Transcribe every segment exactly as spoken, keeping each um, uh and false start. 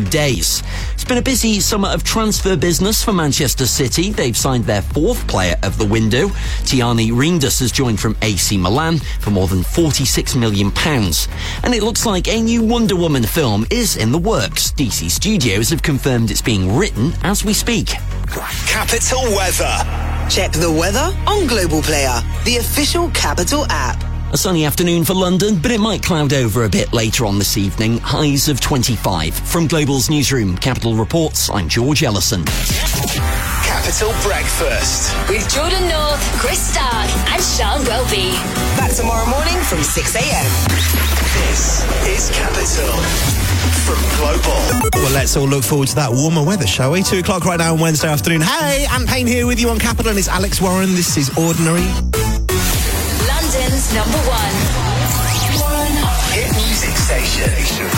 days. It's been a busy summer of transfer business for Manchester City. They've signed their fourth player of the window. Tierney Reinders has joined from A C Milan for more than forty-six million pounds. And it looks like a new Wonder Woman film is in the works. D C Studios have confirmed it's being written as we speak. Capital Weather. Check the weather on Global Player, the official Capital app. A sunny afternoon for London, but it might cloud over a bit later on this evening. Highs of twenty-five. From Global's newsroom, Capital Reports, I'm George Ellison. Capital Breakfast. With Jordan North, Chris Stark and Sean Welby. Back tomorrow morning from six a.m. This is Capital. From Global. Well, let's all look forward to that warmer weather, shall we? Two o'clock right now on Wednesday afternoon. Hey, Anne Payne here with you on Capital, and it's Alex Warren. This is Ordinary. London's number one. Hit music station.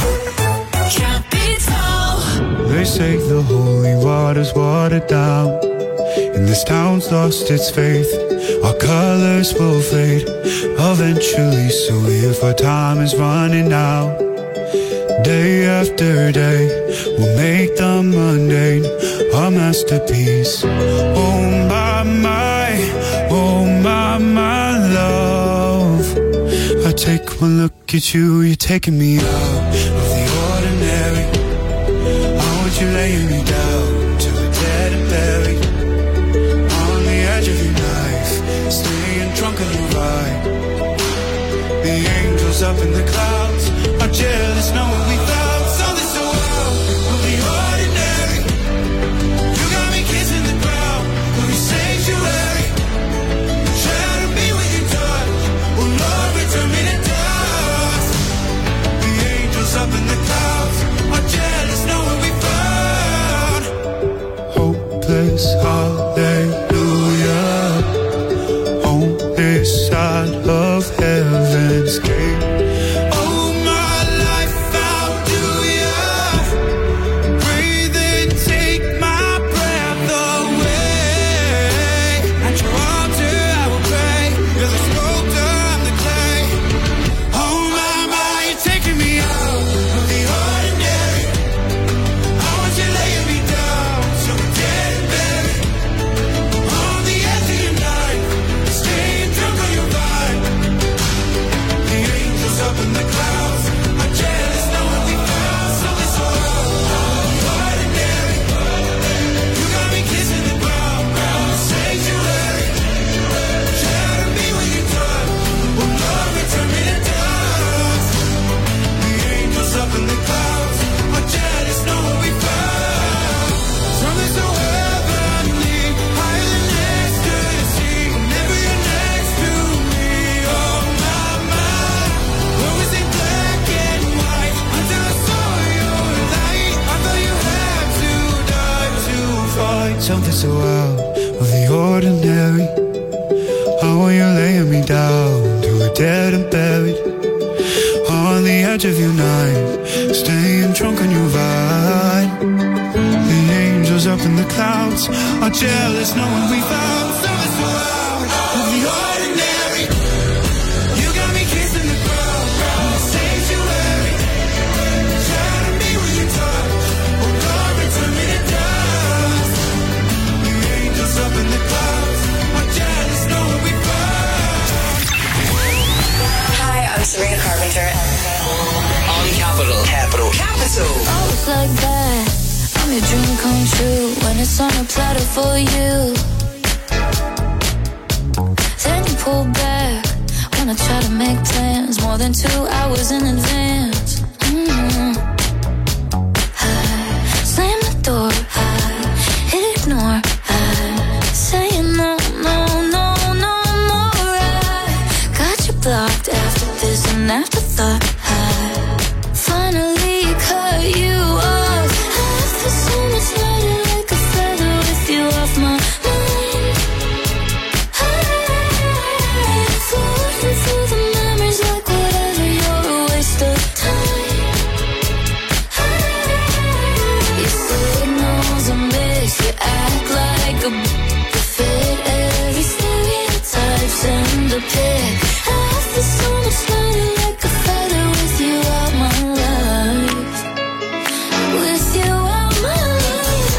Capital. They say the holy water's watered down, and this town's lost its faith. Our colors will fade eventually, so if our time is running out, day after day, we'll make the mundane our masterpiece. Oh my, my, oh my, my love. I take one look at you, you're taking me out of the ordinary. I want you laying me down till we're dead and buried, on the edge of your knife, staying drunk on your ride. The angels up in the clouds are jealous knowing we found something so wild. We'll be ordinary. You got me kissing the ground, we'll be sanctuary. Try to be with your touch, oh Lord, return me to dust. The angels up in the clouds are jealous knowing we found hopeless hallelujah on this side of heaven's gate. Something so out of the ordinary. I want you laying me down till we're dead and buried, on the edge of your knife, staying drunk on your vine. The angels up in the clouds are jealous knowing we found something so out of the ordinary. You got me kissing the ground, the sanctuary. Try to be with your touch, oh Lord, return me to dust. Up in the clouds, I'm jealous knowing we found. Hi, I'm Serena Carpenter. On Capital. Capital. Capital. Oh, it's like that. I'm your dream come true when it's on a platter for you. Then you pull back when I try to make plans more than two hours in advance. Mm-hmm. I slam the door, I hit ignore. Saying no, no, no, no more. I got you blocked after this and afterthought. I finally cut you off. I feel so much lighter, like a feather with you off my mind. I'm floating through the memories like whatever, you're a waste of time. Your signals are mixed, you act like a every stereotype, send a pic. I feel so much lighter, like a feather with you out my life. With you all my life.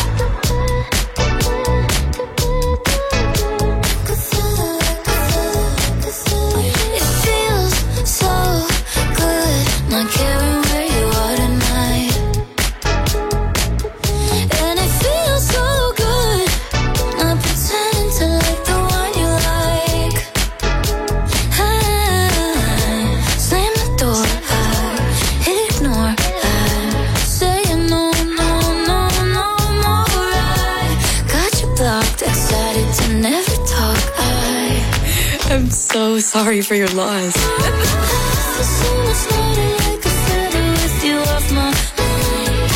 It feels so good not caring where you are tonight. And it feels so good not pretending to like the one you like. I slam the door, I ignore, I say no, no, no, no more. I got you blocked, excited to never talk. I I'm so sorry for your loss. feel so much lighter like a feather with you off my mind.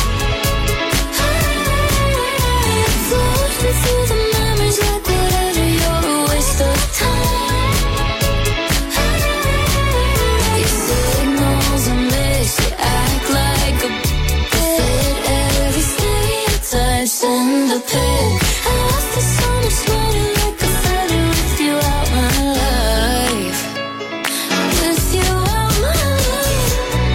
Floating through the memories like whatever, you're a waste of time. Your signals are mixed, you act like a bit. Every stereotype's in the pit. I feel so much lighter like a feather with you out my life. With you out my life.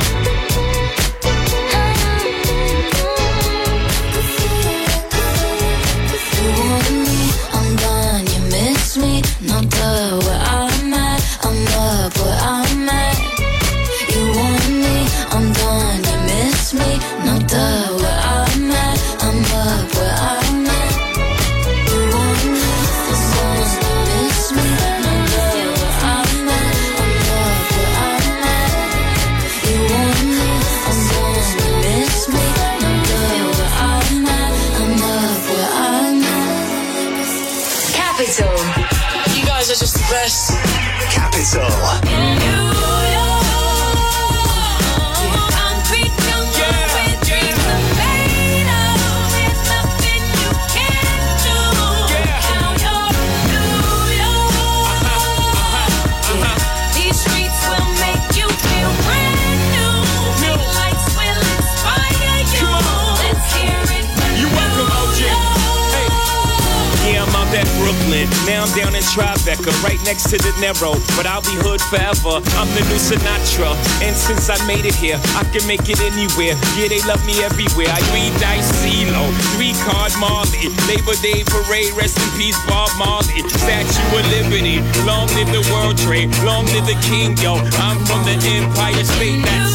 You want me, I'm done, you miss me. No duh, where I'm at, I'm up where I'm at. You want me, I'm done, you miss me. No duh, where I'm at, I'm up where I'm at. You want me, I'm done, you miss me. No duh, where I'm at, I'm up where I'm at. You want me, I'm done, you miss me. No duh, where I'm at, I'm up where I'm at. Capital. You guys are just the best. Capital. These streets will make you feel brand new. Big lights will inspire you. Let's hear it from You welcome, O G. Hey. Yeah, I'm out at Brooklyn. Now I'm down in Tribeca, right next to De Niro. But I'll be hood forever. I'm the new Sinatra. And since I made it here, I can make it anywhere. Yeah, they love me everywhere. I three dice CeeLo, three card Marley. Labor Day parade, rest in peace, Bob Marley. Statue of Liberty, long live the World Trade, long live the King, yo. I'm from the Empire State. That's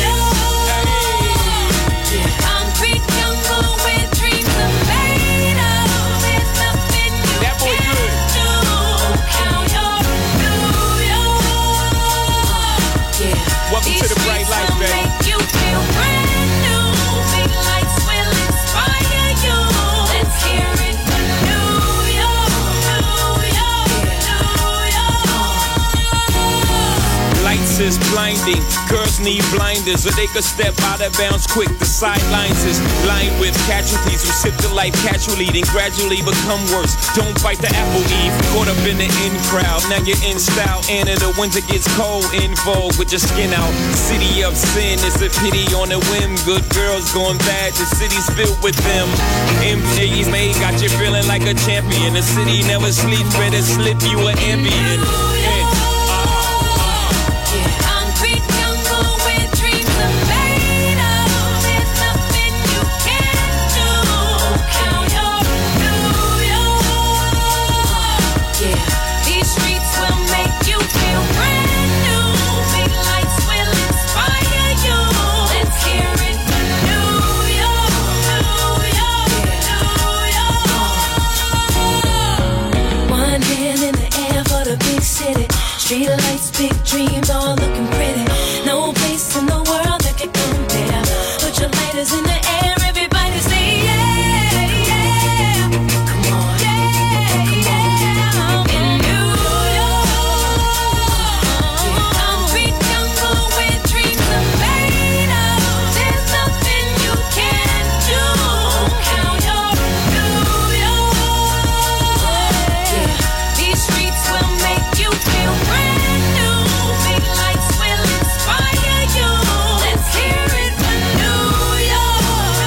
concrete jungle where dreams are made of. There's nothing you that boy can't good. do. Count your New York. Welcome to the bright light, These streets will baby. make you feel brand new. Big lights will inspire you. Let's hear it from New York, New York, New York. Lights is blinding, girls need blinders, or they could step out of bounds quick. The sidelines is lined with casualties who sip the life casually, then gradually become worse. Don't bite the apple, Eve. Caught up in the in crowd, now you're in style. And in the winter gets cold, in vogue with your skin out. City of sin, it's a pity on a whim. Good girls going bad, the city's filled with them. M J's made, got you feeling like a champion. The city never sleeps, better slip you an ambient. And, Concrete jungle where dreams are made of. There's nothing you can't do. Count your New York. These streets will make you feel brand new. Big lights will inspire you. Let's hear it from New York, New York, New York. One hand in the air for the big city. Street lights, big dreams, all looking pretty. No place in the world that can compare. Put your lighters in the air, everybody say yeah, yeah. Come on, yeah, come on. In New York, concrete jungle where dreams are made of. There's nothing you can't do. Count your New York. These streets will make you feel brand new. Big lights will inspire you. Let's hear it from New York.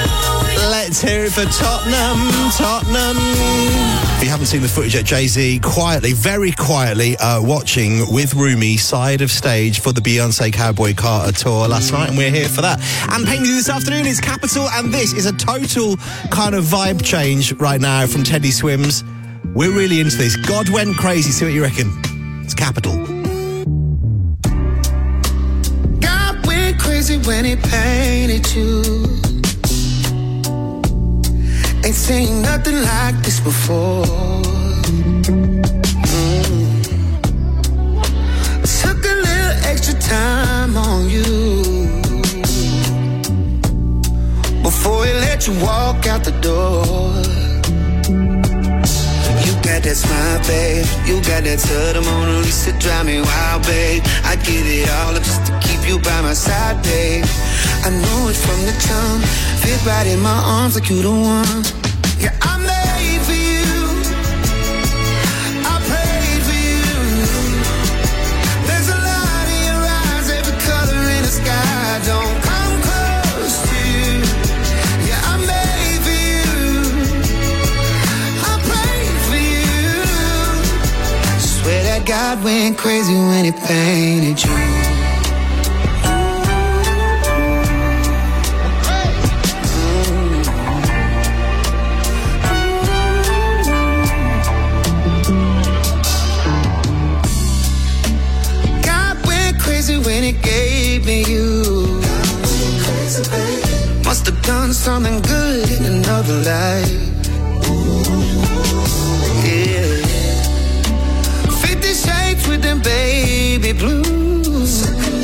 Let's hear it for Tottenham, Tottenham. If you haven't seen the footage yet, Jay-Z quietly, very quietly, uh, watching with Rumi side of stage for the Beyonce Cowboy Carter tour last night, and we're here for that. And paying you this afternoon is Capital, and this is a total kind of vibe change right now from Teddy Swims. We're really into this. God went crazy. See what you reckon. It's Capital. God went crazy when he painted you. Ain't seen nothing like this before. Mm. Took a little extra time on you before he let you walk out the door. You got that smile, babe. You got that to the Mona Lisa, drive me wild, babe. I'd give it all up just to keep you by my side, babe. I know it from the jump. Fit right in my arms like you the one. Yeah, I'm made for you. I prayed for you. There's a light in your eyes, every color in the sky. Don't come close to you. Yeah, I'm made for you. I prayed for you. Swear that God went crazy when he painted you. When it gave me you, must have done something good in another life. Yeah, Fifty Shades with them baby blues,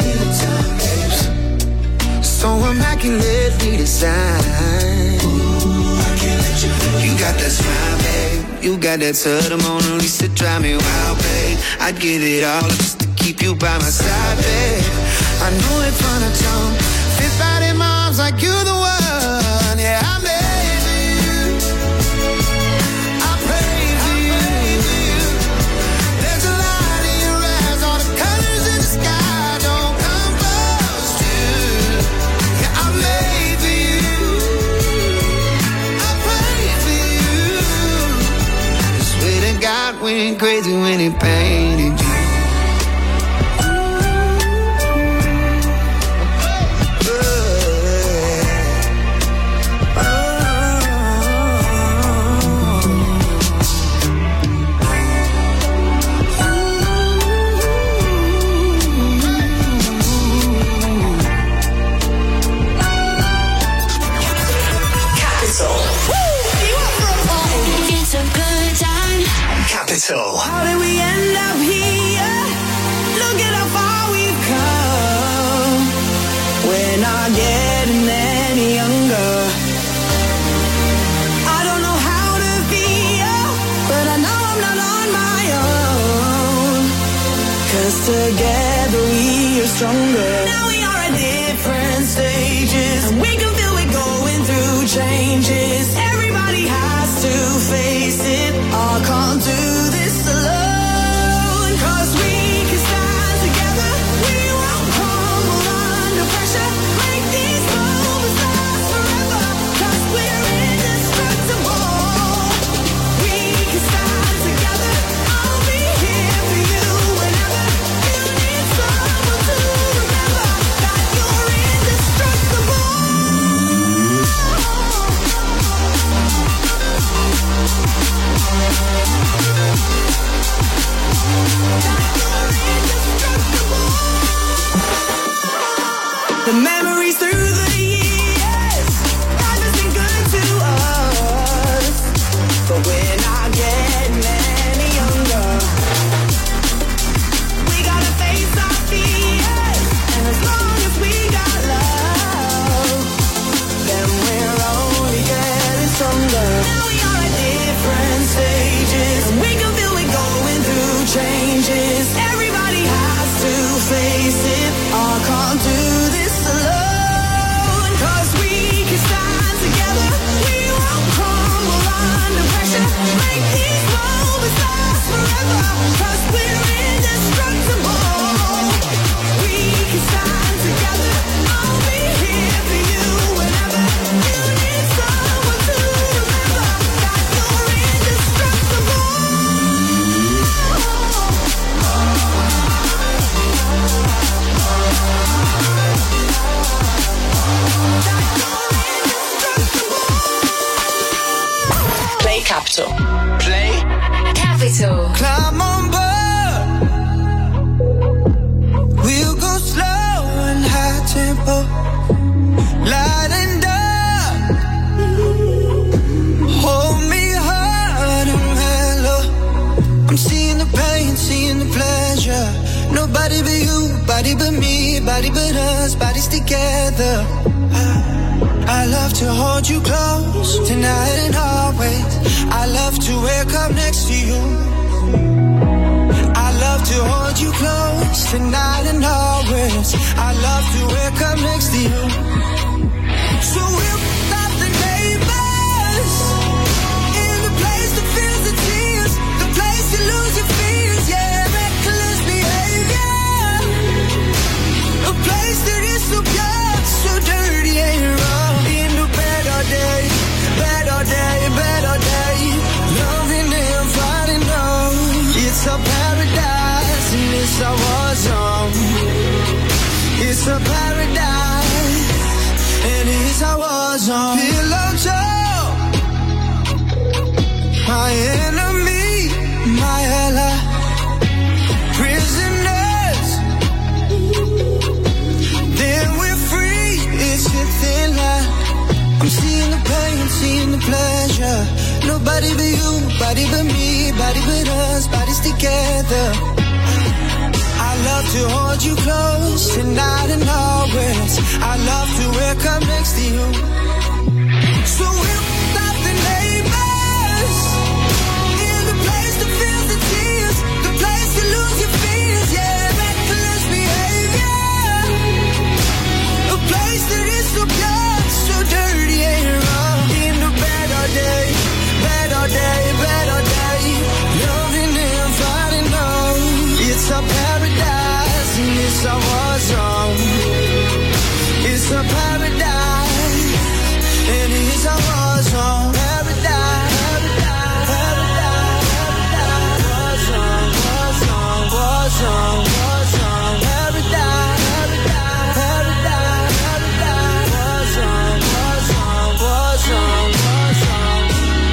so immaculately designed. You got that smile, babe. You got that to the Mona Lisa, drive me wild, babe. I'd give it all just to keep you by my side, babe. I know it from the jump. Fit right in my arms like you the one. Yeah, I made for you. I pray for you. There's a light in your eyes, all the colors in the sky. Don't come close to you. Yeah, I made for you. I pray for you. I swear that God went crazy when he painted you. Capital. How did we end up here? Look at how far we've come. We're not getting any younger. I don't know how to feel, but I know I'm not on my own. 'Cause together we are stronger. Now we are at different stages, and we can feel we're going through changes. Everybody has to face it. I can't do this alone. 'Cause Capital. Play. Capital. Climb on board. We'll go slow and high tempo. Light and dark. Hold me hard and mellow. I'm seeing the pain, seeing the pleasure. Nobody but you, body but me, body but us, bodies together. I love to hold you close, tonight and always. I love to wake up next to you. I love to hold you close, tonight and always. I love to wake up next to you. So we'll stop the neighbors, in the place that feels the tears, the place to lose your fears, yeah, reckless behavior. A place that is so pure, so dirty and wrong. Day, better day, better day. Loving and fighting on. It's a paradise and it's a war zone. It's a paradise and it's a war zone. Pillow talk, my enemy, my ally. Prisoners, then we're free. It's a thin line. I'm seeing the pain, seeing the pleasure. Nobody but you, body but me, body but us, bodies together. I love to hold you close, tonight and always. I love to wake up next to you. So we'll stop the neighbors, in the place that feels the tears, the place to lose your fears, yeah, reckless behavior. A place that is so pure, so dirty and wrong. In the better day, better day, better day. Loving and fighting on. It's a paradise and it's a war zone. It's a paradise and it's a war zone. Paradise, paradise, paradise, war zone, war zone, war zone, war zone. Paradise, paradise, paradise, paradise, war zone, war zone, war zone, war zone.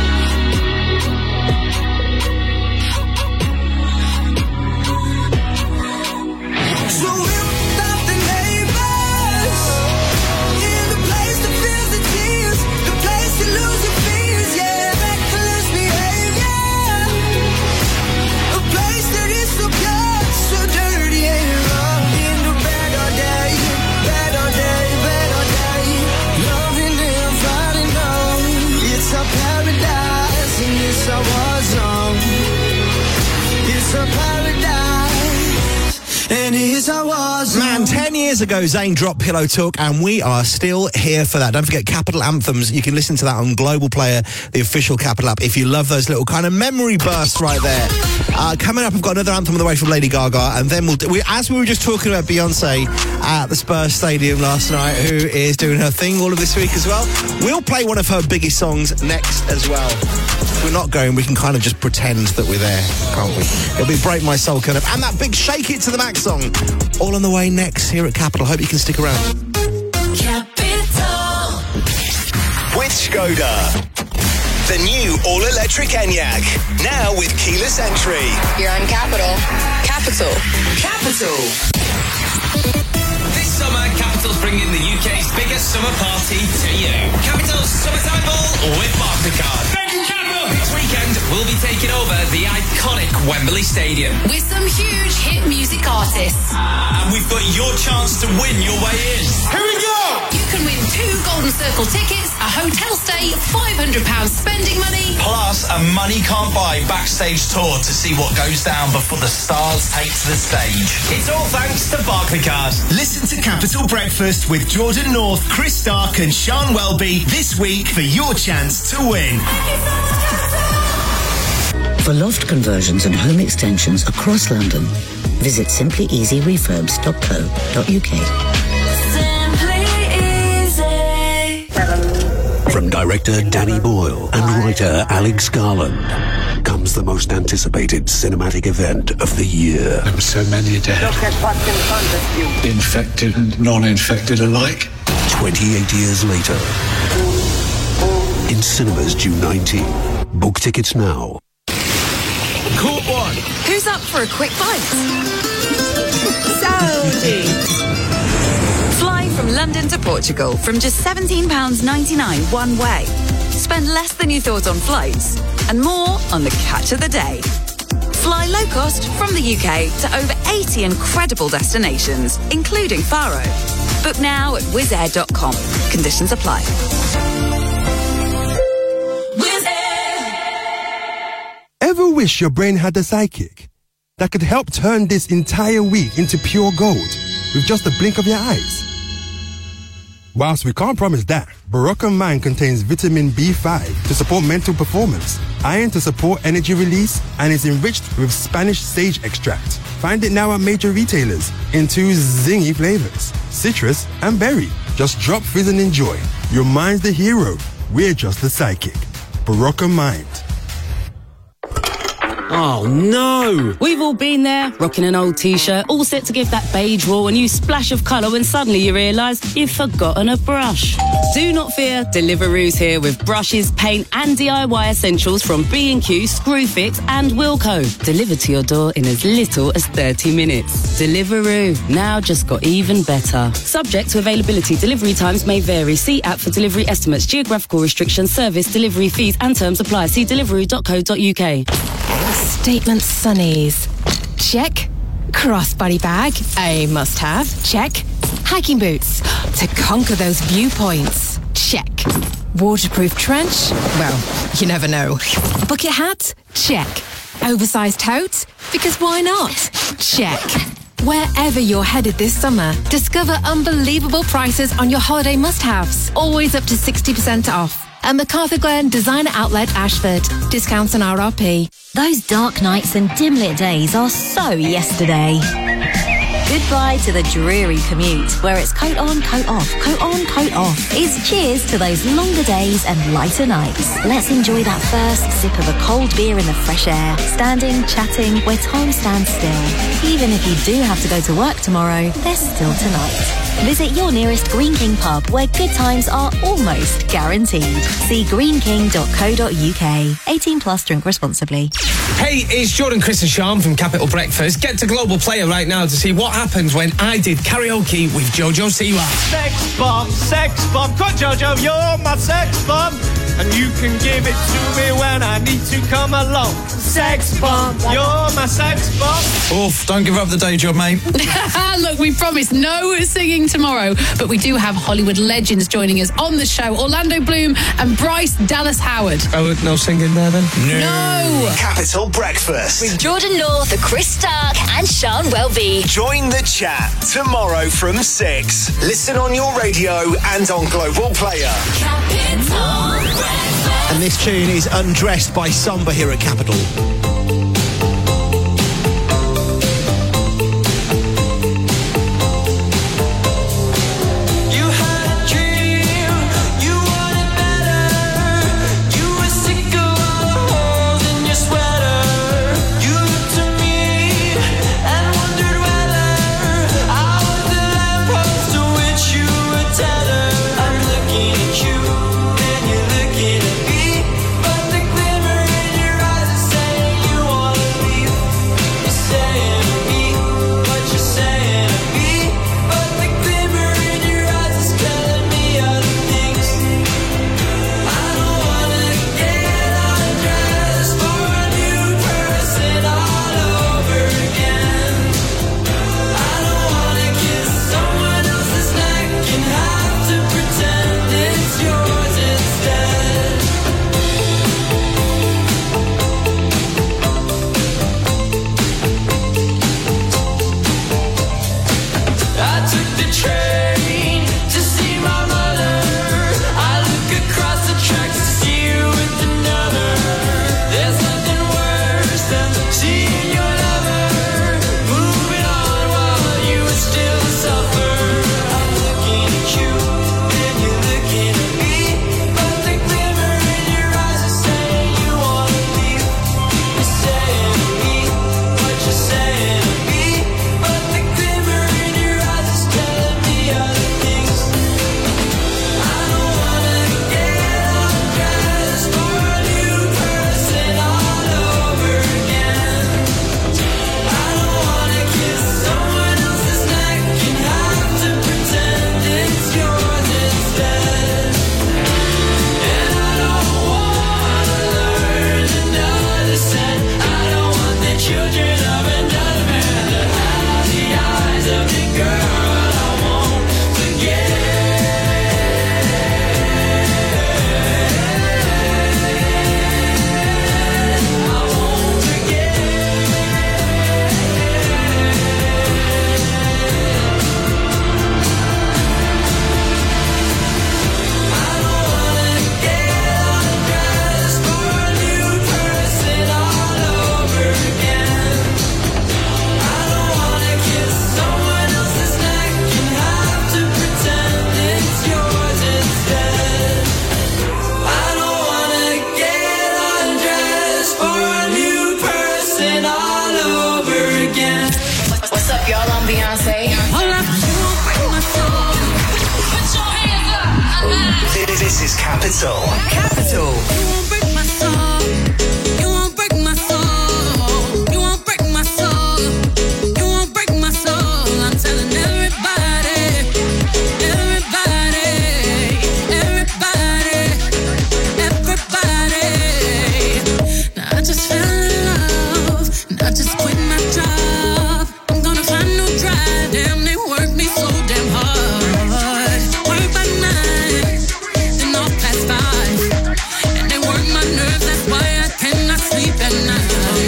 So we'll stop the neighbors, in the place that feels the tears, the place to lose your fears, yeah, reckless behavior. A place that is so pure, so dirty and wrong. In the better day, better day, better day. Loving and fighting on. It's a paradise and it's a war zone. It's a paradise and it's a war zone. Man, ten years ago, Zayn dropped Pillow Talk, and we are still here for that. Don't forget Capital Anthems. You can listen to that on Global Player, the official Capital app, if you love those little kind of memory bursts right there. Uh, coming up, I've got another anthem on the way from Lady Gaga, and then we'll... Do, we, as we were just talking about Beyonce at the Spurs Stadium last night, who is doing her thing all of this week as well, we'll play one of her biggest songs next as well. If we're not going, we can kind of just pretend that we're there, can't we? It'll be Break My Soul kind of, and that big Shake It to the Max song, all on the way next here at Capital. Hope you can stick around. Capital. With Skoda. The new all-electric Enyaq. Now with keyless entry. You're on Capital. Capital. Capital. This summer, Capital's bringing the U K's biggest summer party to you. Capital's Summertime Ball with Barclaycard. Thank you, Capital! This weekend, we'll be taking over the iconic Wembley Stadium. With some huge hit music artists. And we've got your chance to win your way in. Here we go! You can win two Golden Circle tickets, a hotel stay, five hundred pounds spending money. Plus, a money can't buy backstage tour to see what goes down before the stars take to the stage. It's all thanks to Barclaycard. Listen to Capital Breakfast with Jordan North, Chris Stark and Sean Welby this week for your chance to win. For loft conversions and home extensions across London, visit simply easy refurbs dot co dot uk. From director Danny Boyle and writer Alex Garland comes the most anticipated cinematic event of the year. There were so many dead. Look at what's in front of you. Infected and non-infected alike. twenty-eight years later, in cinemas June nineteenth. Book tickets now. Court one. Who's up for a quick bite? Saudi. Fly from London to Portugal from just seventeen pounds ninety-nine one way. Spend less than you thought on flights and more on the catch of the day. Fly low cost from the U K to over eighty incredible destinations, including Faro. Book now at wizz air dot com. Conditions apply. Ever wish your brain had a sidekick that could help turn this entire week into pure gold with just a blink of your eyes? Whilst we can't promise that, Barocca Mind contains vitamin B five to support mental performance, iron to support energy release, and is enriched with Spanish sage extract. Find it now at major retailers in two zingy flavors, citrus and berry. Just drop, fizz and enjoy. Your mind's the hero. We're just the sidekick. Barocca Mind. Oh no! We've all been there, rocking an old t-shirt, all set to give that beige wall a new splash of colour when suddenly you realise you've forgotten a brush. Do not fear, Deliveroo's here with brushes, paint and D I Y essentials from B and Q, Screwfix and Wilko. Delivered to your door in as little as thirty minutes. Deliveroo, now just got even better. Subject to availability, delivery times may vary. See app for delivery estimates, geographical restrictions, service, delivery fees and terms apply. See deliveroo dot co dot uk. Statement sunnies. Check. Crossbody bag, a must-have. Check. Hiking boots, to conquer those viewpoints. Check. Waterproof trench? Well, you never know. Bucket hat? Check. Oversized tote? Because why not? Check. Wherever you're headed this summer, discover unbelievable prices on your holiday must-haves. Always up to sixty percent off. At MacArthur Glen Designer Outlet Ashford. Discounts on R R P. Those dark nights and dim-lit days are so yesterday. Goodbye to the dreary commute, where it's coat on, coat off, coat on, coat off. It's cheers to those longer days and lighter nights. Let's enjoy that first sip of a cold beer in the fresh air, standing, chatting, where time stands still. Even if you do have to go to work tomorrow, there's still tonight. Visit your nearest Green King pub, where good times are almost guaranteed. See green king dot co dot uk. eighteen plus, drink responsibly. Hey, it's Jordan, Chris and Sean from Capital Breakfast. Get to Global Player right now to see what happened when I did karaoke with Jojo Siwa. Sex bomb, sex bomb. Come on, Jojo, you're my sex bomb. And you can give it to me when I need to come along. Sex bomb, you're my sex bomb. Oof, don't give up the day job, mate. Look, we promise no singing tomorrow, but we do have Hollywood legends joining us on the show. Orlando Bloom and Bryce Dallas Howard. Oh, no singing there then? No. Capital Breakfast. With Jordan North, Chris Stark and Sean Welby. Join the chat tomorrow from six. Listen on your radio and on Global Player. Capital Breakfast. And this tune is Undressed by Samba here at Capital. You This is Capital. Capital. You won't break my soul. You won't break my soul. You won't break my soul. You won't break my soul. I'm telling everybody, everybody, everybody, everybody. Now I just fell in love. And I just quit my job. I'm gonna find no drive. Damn, they work me so damn hard. Work by nine, then off past five. And they work my nerves, that's why I cannot sleep at night.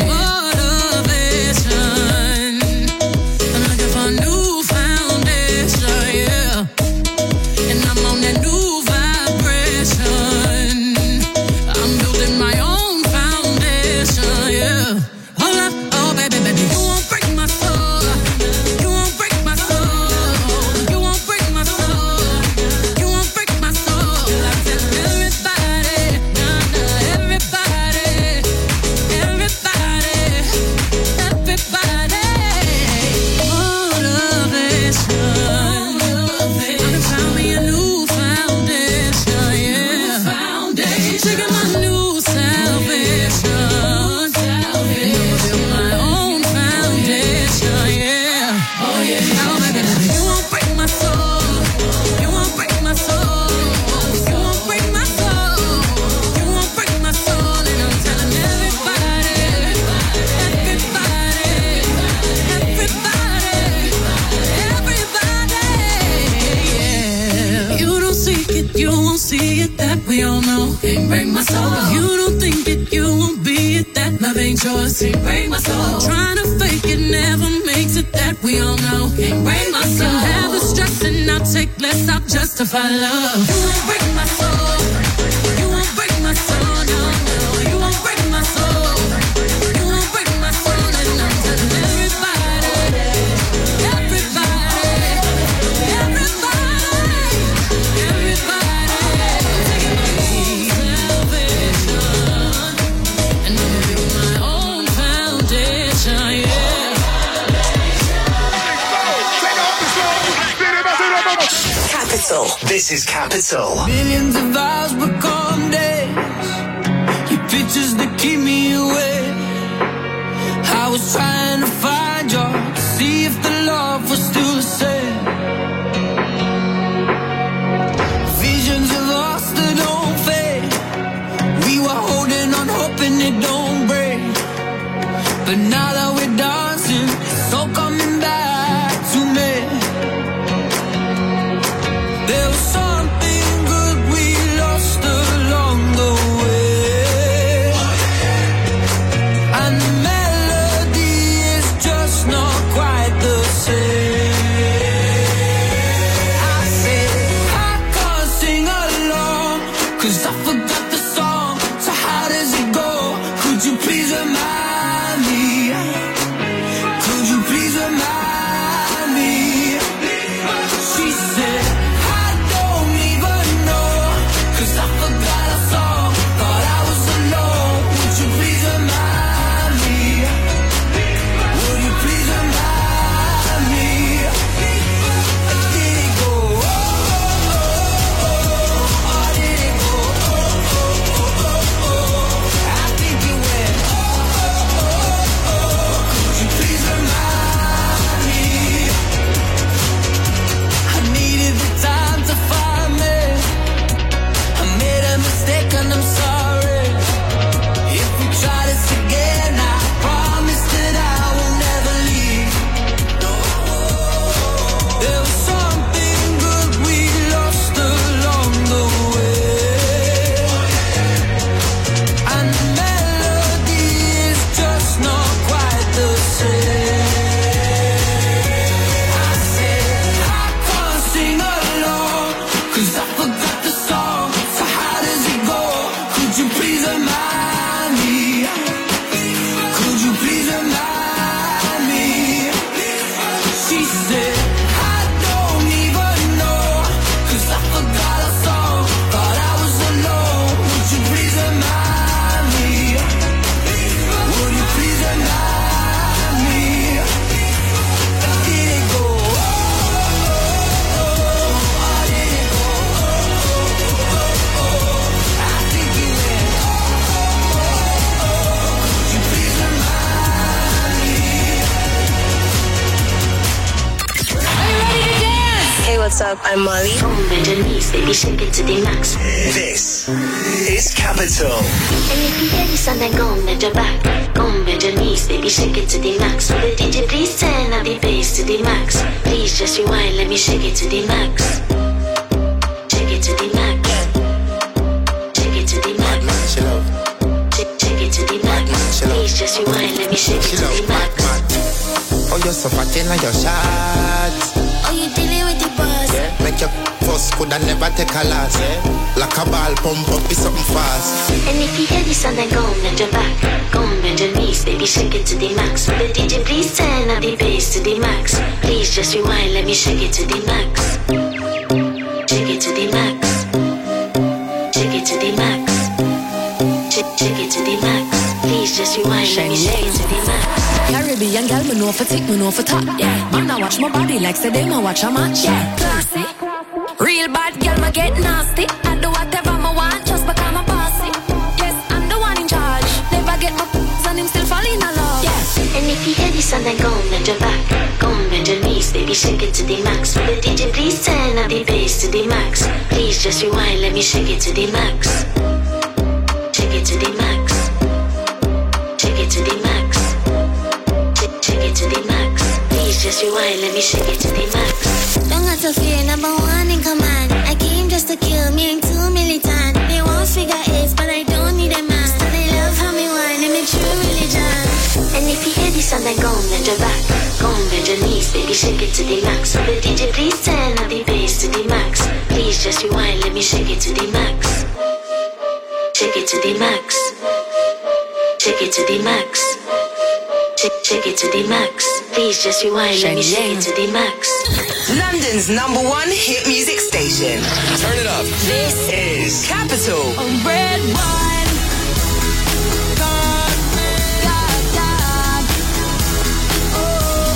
Motivation. I'm looking for a new foundation, yeah. And I'm on that new vibration. I'm building my own foundation, yeah. Hold up, oh baby, baby, you won't break my soul. You won't break my soul. You won't break my soul. You won't break my soul. I tell everybody, nah, nah, everybody, everybody, everybody. Motivation. I found me a new foundation, yeah. Checking my new salvation. And I'ma build my own foundation, yeah. Oh yeah. Oh baby, baby, you won't break my soul. You won't break my soul. You won't break my soul. You won't break my soul. And I'm telling everybody, everybody, everybody, everybody, yeah. You don't seek it, you won't see it. That we all know. Can't break my soul. You don't think it, you won't be it. That love ain't yours. Can't break my soul. Trying to fake it never makes it. That we all know. Can't break my soul. Can have the stress and I'll take less. I'll justify love. You won't break my soul. You won't break my soul. No, no. You won't break my soul. You won't break my soul. And I'm telling everybody, everybody, everybody, everybody. Taking my own salvation. And I'm gonna build my own foundation, yeah. Capital. This is Capital. Millions of hours become days. Your pictures that keep me awake. I was trying to find you to see if the love was still the same. Visions of us that don't fade. We were holding on, hoping it don't break. But now that we're dancing, it's all coming back to me. There was something good we lost along the way. And the melody is just not quite the same. I said, I can't sing along, 'cause I forgot the song. So how does it go? Could you please remind me? Could you please remind me? She said, I don't even know, 'cause I forgot a song. Thought I was alone. Would you please remind me? Would you please remind me? Did it go? Oh, oh, oh, oh. Or did it go? Oh, oh, oh, oh, oh. I think it went. Oh, oh, oh, oh. Could you please remind me? I needed the time to find me. I made a mistake and I'm sorry. If we try this again, I promise that I will never leave. There was something good we lost along the way. And the melody is just not quite the same. I said, I can't sing along, 'cause I forgot the song. So how does it go? Could you please remind me? Could you please remind me? She said, I don't even know, 'cause I forgot a song. Thought I was alone. Would you please remind me? Would you please remind me? Did it go? Oh, oh, oh, oh. Or did it go? Oh, oh, oh, oh. what's up? I'm Molly. Come bend your knees, baby, shake it to the max. This is Capital. And if you hear this and then go bend your back. Come bend your knees, baby, shake it to the max. Will the D J please turn up the bass to the max? Please just rewind, let me shake it to the max. Shake it to the max. Shake it to the max. Shake, shake it to the max. Please just rewind, let me shake it to the max. Oh, you're so fat in your shots. Oh, you dealing with the boss? Yeah. Make your first could I never take a last. Yeah. Like a ball pump up, be something fast. And if you hear this and then go bend your back. Go bend your knees, baby, shake it to the max. Will the D J please turn up the bass to the max? Please just rewind, let me shake it to the max. Shake it to the max. Shake it to the max. Shake, shake it to the max. Please just rewind, let me shake it to the max. Caribbean girl, me know for tick, me know for top, yeah. Man, I watch my body like say they ma watch a match, yeah. Classy, real bad girl, me get nasty. I do whatever me want, just because I'm bossy. Yes, I'm the one in charge. Never get my f***s and him still fall in love, yeah. And if you hear this and then go bend your back. Go bend your knees, baby, shake it to the max. Will the D J please turn up the bass to the max? Please just rewind, let me shake it to the max. Shake it to the max. Shake it to the max. Shake it to the max. Please just rewind, let me shake it to the max. Don't got to fear, number one in command. I came just to kill, me ain't too militant. They won't figure eight, but I don't need a man. So they love how me whine, and me true religion. And if you hear this and then go bend your back. Go bend your knees, baby, shake it to the max. Will the D J please turn up the bass to the max? Please just rewind, let me shake it to the max. Shake it to the max. Shake it to the max. Shake, shake it to the max. Please just rewind, let me shake it to the max. London's number one hit music station. Turn it up. This is Capital. A red wine. God, God, God. Oh,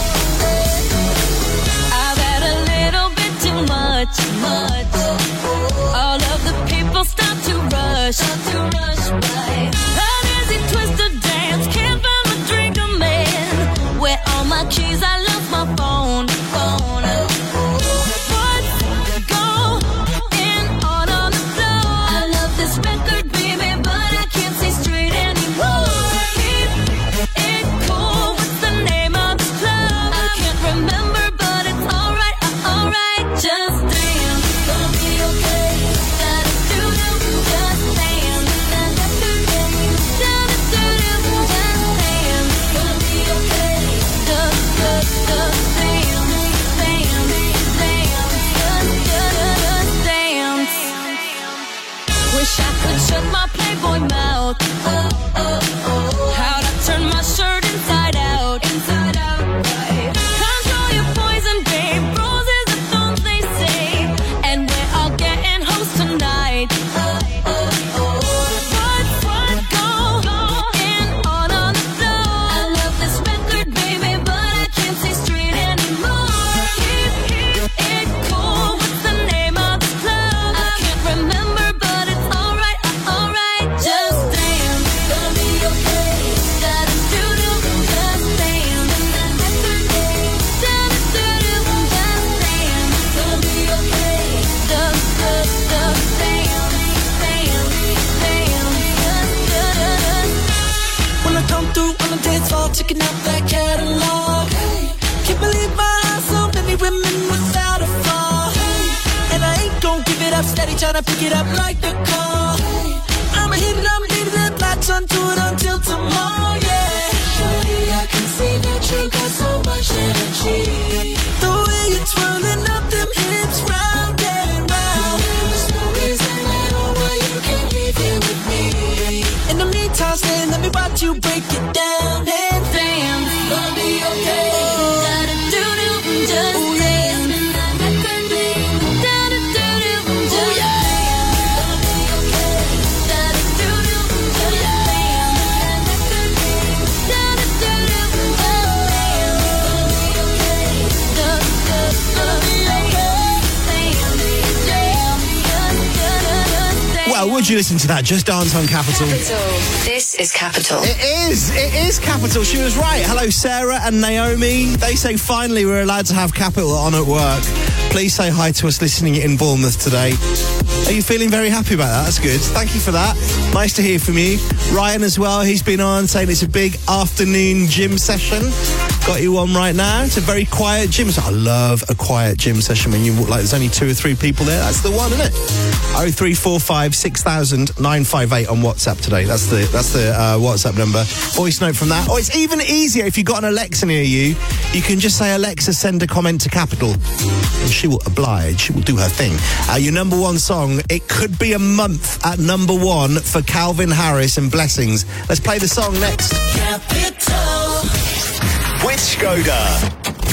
I've had a little bit too much, much. All of the people start to rush, start to rush by. An easy twisted dance, can't find my drink, a man. Where all my keys, I lost my phone, phone. What's going on on the floor? I love this record, baby, but I can't see straight anymore. Keep it cool, what's the name of this club? I can't remember, but it's alright, uh, alright. Just dance, gonna be okay. Gotta do do, just dance. Gotta do do, gotta do do, just dance. Gonna be okay. Just, just, just dance, dance, dance. Just, just, just dance. Wish I could shut my Playboy mouth. Oh, oh, oh. How'd I turn my shirt inside out? Inside out. Right. Control your poison, babe. Roses are thorns, they say. And we're all getting hoes tonight. Oh, oh, oh. What's, what's going on on the floor? I love this record, baby, but I can't see straight anymore. Keep, keep it cool. What's the name of this club? I can't remember, but it's alright, uh, alright. Just dance, gonna be okay. Gotta do do, just dance. Gotta do do, just dance. Gonna be okay. Just, just, just dance, dance, dance. Just, just. When I come through on the dance floor, checking out that catalog. Can't believe my eyes, so many women without a flaw. And I ain't gon' give it up, steady tryna pick it up like the call. I'ma hit it, I'ma hit it, latch onto it until tomorrow, yeah. Shorty, I can see that you got so much energy. The way you're twirling up them hips round and round. There's no reason at all why you can't be here with me. In the meantime, stay, let me watch you break it down and dance. Gonna be okay. Gotta do do, just dance. Gotta do do, just dance. Gonna be okay. Gotta do do, just dance. Gotta do do, just dance. Gonna be okay. Just, just, gonna be okay. Dance, dance, just, just, just dance. Well, would would you listen to that? Just Dance on Capital. Capital. This is Capital. It is. It is Capital. She was right. Hello, Sarah and Naomi. They say finally we're allowed to have Capital on at work. Please say hi to us listening in Bournemouth today. Are you feeling very happy about that? That's good. Thank you for that. Nice to hear from you. Ryan as well, he's been on saying it's a big afternoon gym session. Got you on right now. It's a very quiet gym. So I love a quiet gym session when you like there's only two or three people there. That's the one, isn't it? oh three four five six thousand nine five eight on WhatsApp today. That's the that's the uh, WhatsApp number. Voice note from that. Oh, it's even easier if you've got an Alexa near you. You can just say, Alexa, send a comment to Capital. And she will oblige. She will do her thing. Uh, your number one song, it could be a month at number one for Calvin Harris and Blessings. Let's play the song next. Capital. With Skoda.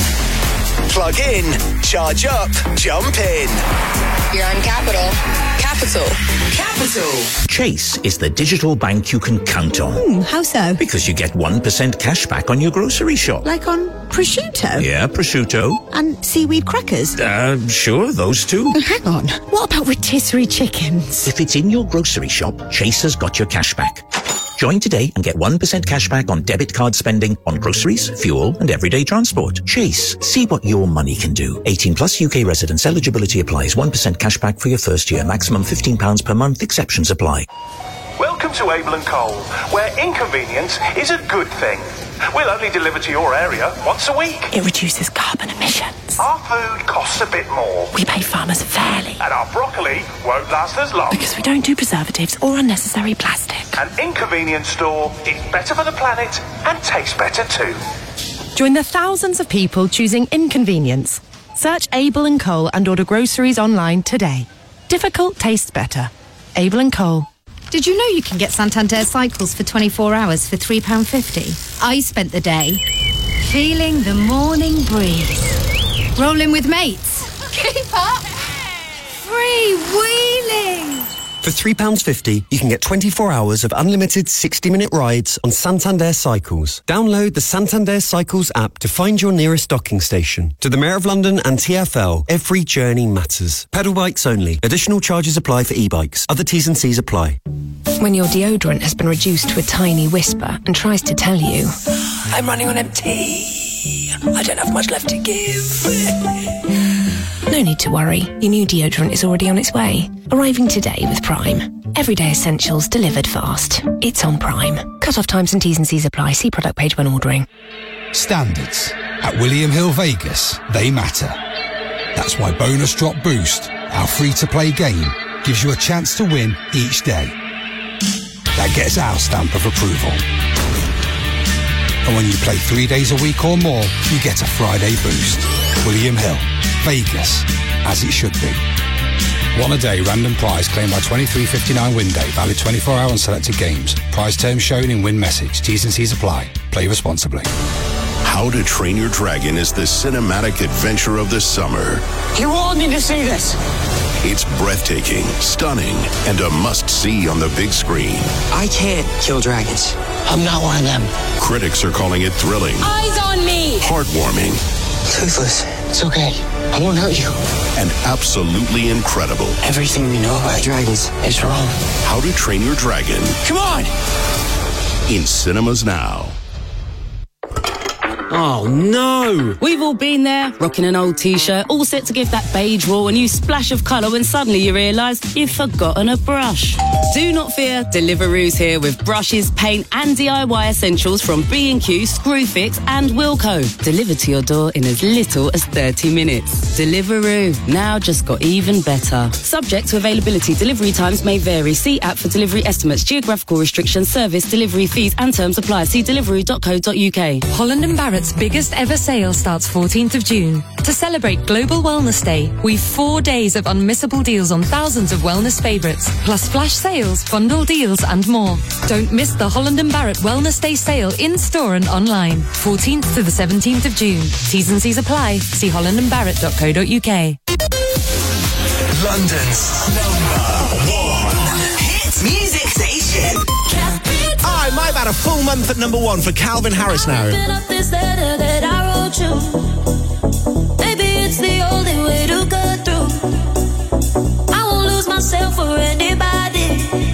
Plug in, charge up, jump in. You're on Capital. Capital. Capital. Chase is the digital bank you can count on. Hmm, how so? Because you get one percent cash back on your grocery shop. Like on prosciutto? Yeah, prosciutto. And seaweed crackers? Uh, sure, those two. Oh, hang on. What about rotisserie chickens? If it's in your grocery shop, Chase has got your cash back. Join today and get one percent cash back on debit card spending on groceries, fuel and everyday transport. Chase. See what your money can do. eighteen plus U K residents. Eligibility applies. one percent cash back for your first year. Maximum fifteen pounds per month. Exceptions apply. Welcome to Abel and Cole, where inconvenience is a good thing. We'll only deliver to your area once a week. It reduces carbon emissions. Our food costs a bit more. We pay farmers fairly. And our broccoli won't last as long. Because we don't do preservatives or unnecessary plastic. An inconvenience store is better for the planet and tastes better too. Join the thousands of people choosing inconvenience. Search Abel and Cole and order groceries online today. Difficult tastes better. Abel and Cole. Did you know you can get Santander cycles for twenty-four hours for three pounds fifty? I spent the day feeling the morning breeze. Rolling with mates. Keep up. Free wheeling. For three pounds fifty, you can get twenty-four hours of unlimited sixty-minute rides on Santander Cycles. Download the Santander Cycles app to find your nearest docking station. To the Mayor of London and T F L, every journey matters. Pedal bikes only. Additional charges apply for e-bikes. Other T's and C's apply. When your deodorant has been reduced to a tiny whisper and tries to tell you, I'm running on empty. I don't have much left to give. No need to worry. Your new deodorant is already on its way. Arriving today with Prime. Everyday essentials delivered fast. It's on Prime. Cut-off times and T's and C's apply. See product page when ordering. Standards. At William Hill Vegas, they matter. That's why Bonus Drop Boost, our free-to-play game, gives you a chance to win each day. That gets our stamp of approval. And when you play three days a week or more, you get a Friday boost. William Hill. Vegas, as it should be. One a day random prize claimed by twenty-three fifty-nine win day, valid twenty-four hour on selected games. Prize terms shown in win message. T's and C's apply. Play responsibly. How to Train Your Dragon is the cinematic adventure of the summer. You all need to see this. It's breathtaking, stunning, and a must-see on the big screen. I can't kill dragons. I'm not one of them. Critics are calling it thrilling. Eyes on me. Heartwarming. Toothless. It's okay. I won't hurt you. And absolutely incredible. Everything we know about dragons is wrong. How to Train Your Dragon. Come on! In cinemas now. Oh no! We've all been there, rocking an old t-shirt, all set to give that beige wall a new splash of colour when suddenly you realise you've forgotten a brush. Do not fear, Deliveroo's here with brushes, paint and D I Y essentials from B and Q, Screwfix and Wilko. Delivered to your door in as little as thirty minutes. Deliveroo, now just got even better. Subject to availability, delivery times may vary. See app for delivery estimates, geographical restrictions, service, delivery fees and terms apply. See deliveroo dot co dot uk. Holland and Barrett's biggest ever sale starts fourteenth of June. To celebrate Global Wellness Day, we've four days of unmissable deals on thousands of wellness favourites, plus flash sales, bundle deals and more. Don't miss the Holland and Barrett Wellness Day sale in-store and online. fourteenth to the seventeenth of June. T's and C's apply. See holland and barrett dot co dot uk. London's number one hit music station. Oh, I might have had a full month at number one for Calvin Harris now. Up this letter that I wrote you. Maybe it's the only way to go through. I won't lose myself for anybody.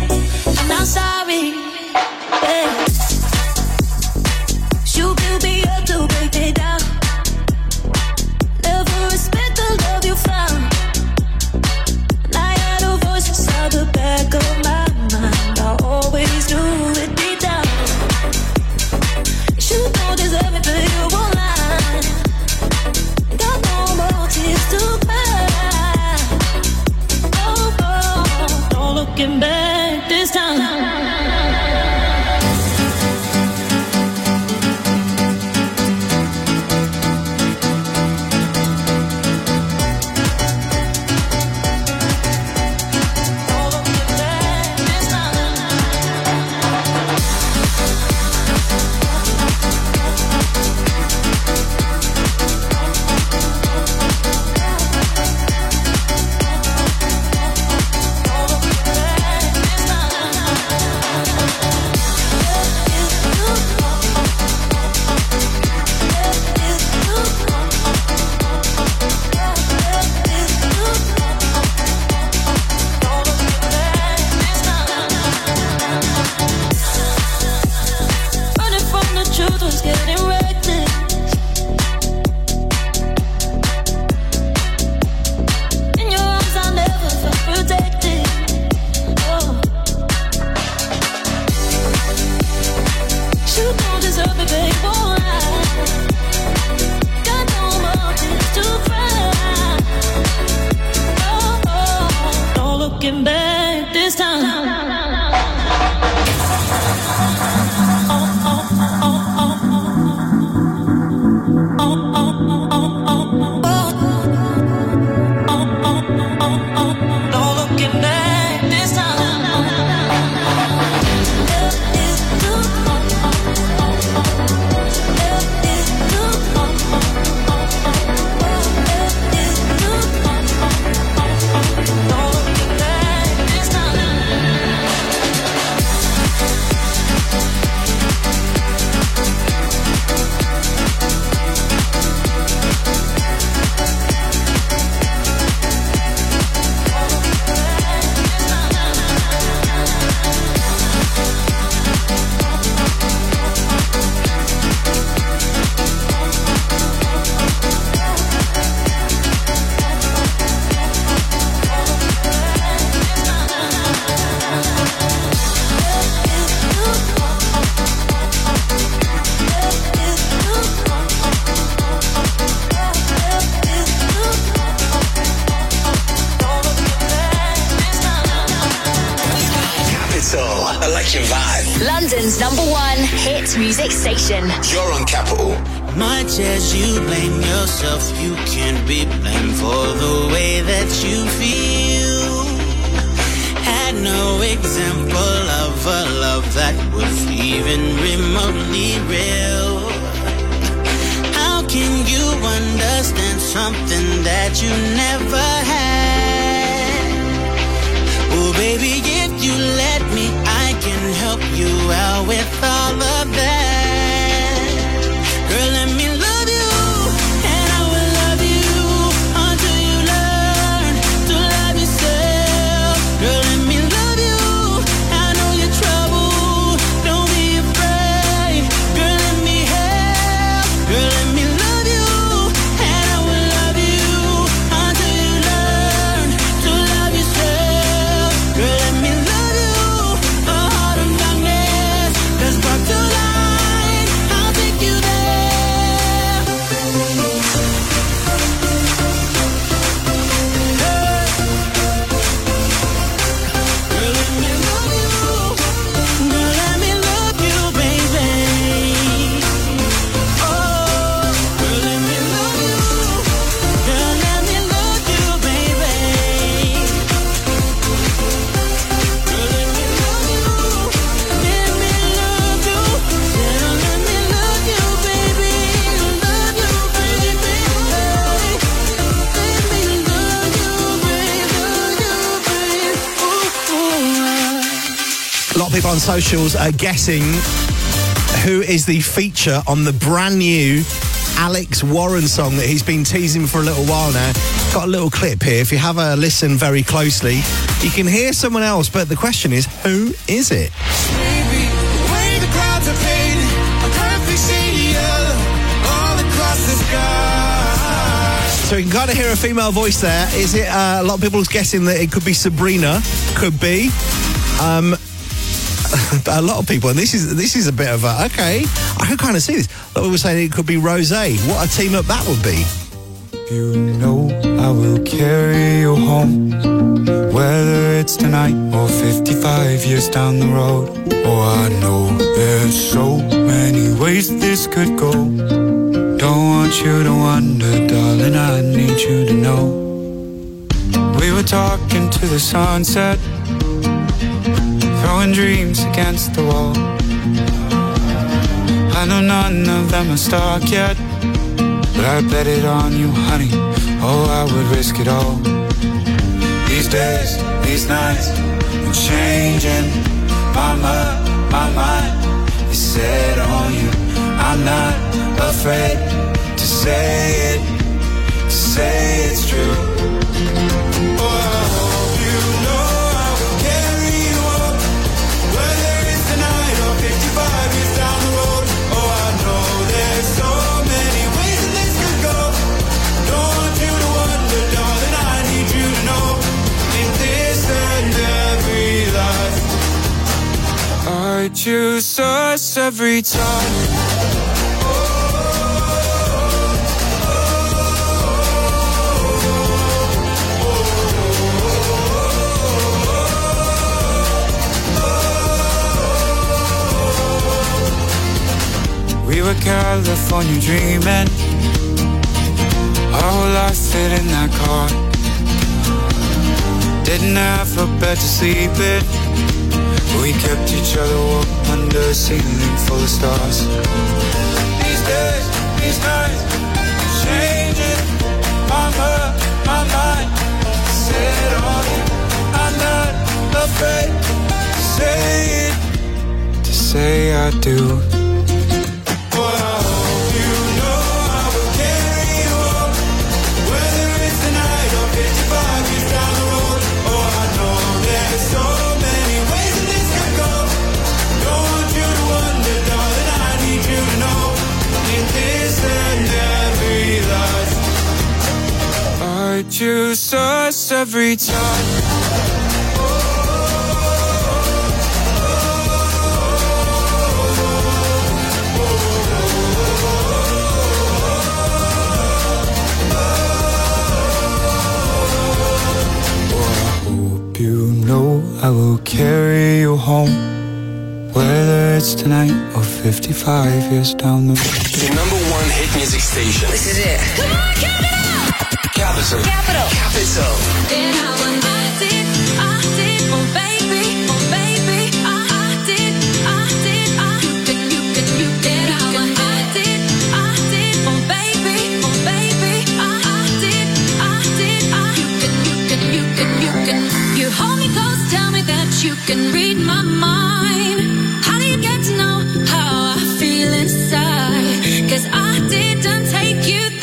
Election Vibe. London's number one hit music station. You're on Capital. Much as you blame yourself, you can't be blamed for the way that you feel. Had no example of a love that was even remotely real. How can you understand something that you never had? Oh, baby, if you let me, I can help you out with all of that. Girl, let me love you, and I will love you until you learn to love yourself. Girl, let me love you, I know you're trouble, don't be afraid. Girl, let me help. Girl, let me love you, and I will love you until you learn to love yourself. Girl, let me love you, a heart of darkness that's brought to light. I'll take you there. Girl, let me love you. Girl, let me love you, baby. Oh, girl, let me love you. Girl, let me love you, baby. Girl, let me love you. Let me love you. Girl, let me love you, baby. Love you, baby, baby. Let me love you, baby. Love you, baby. Ooh, ooh. A lot of people on socials are guessing who is the feature on the brand new Alex Warren song that he's been teasing for a little while now. Got a little clip here. If you have a listen very closely, you can hear someone else, but the question is, who is it? Baby, the way the clouds are painted, a perfect shade of yellow all across the sky. So you can kind of hear a female voice there. Is it, uh, a lot of people are guessing that it could be Sabrina, could be. Um, a lot of people, and this is this is a bit of a, okay, I can kind of see this. A lot of people were saying it could be Rosé. What a team up that would be. You know I will carry you home. Whether it's tonight or fifty-five years down the road. Oh, I know there's so many ways this could go. Don't want you to wonder, darling, I need you to know. We were talking to the sunset, throwing dreams against the wall. I know none of them are stuck yet, but I bet it on you, honey. Oh, I would risk it all. These days, these nights, I'm changing my mind, my mind is set on you. I'm not afraid to say it, to say it's true. Oh, I hope you know I will carry you up, whether it's tonight or fifty-five years down the road. Oh, I know there's so many ways that this could go. Don't want you to wonder, darling, I need you to know. In this and every life, I choose us every time. We were California dreaming, our whole life fit in that car. Didn't have a bed to sleep in, but we kept each other warm under a ceiling full of stars. These days, these nights, changing my mind, my mind set on you. I'm not afraid to say it, to say I do. I choose us every time. You know I will carry you home, whether it's tonight or fifty-five years down the road. The number one hit music station. This is it. Come on, Capital! Capital. Capital. Capital. Did I when I did, I did, oh baby, oh baby, I, I did, I did, I you can, you can, you did I when I did, I did, oh baby, oh baby, I, I did, I did, I you can, you can, you can, you can, you hold me close, tell me that you can read my mind. How do you get to know how I feel inside? 'Cause I didn't take you there.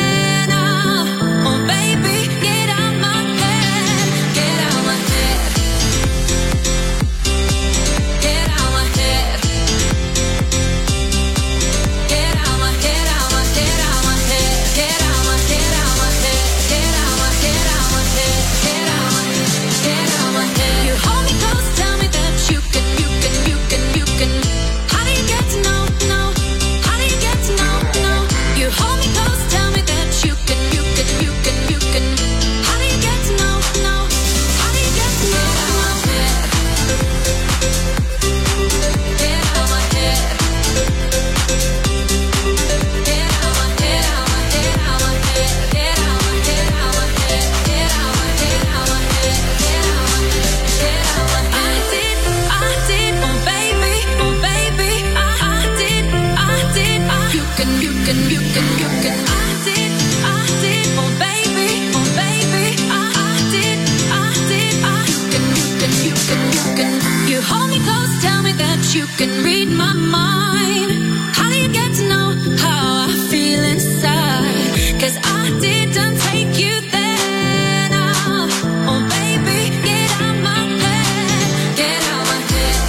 You can read my mind. How do you get to know how I feel inside? 'Cause I didn't take you there now. Oh baby, get out my head. Get out my head.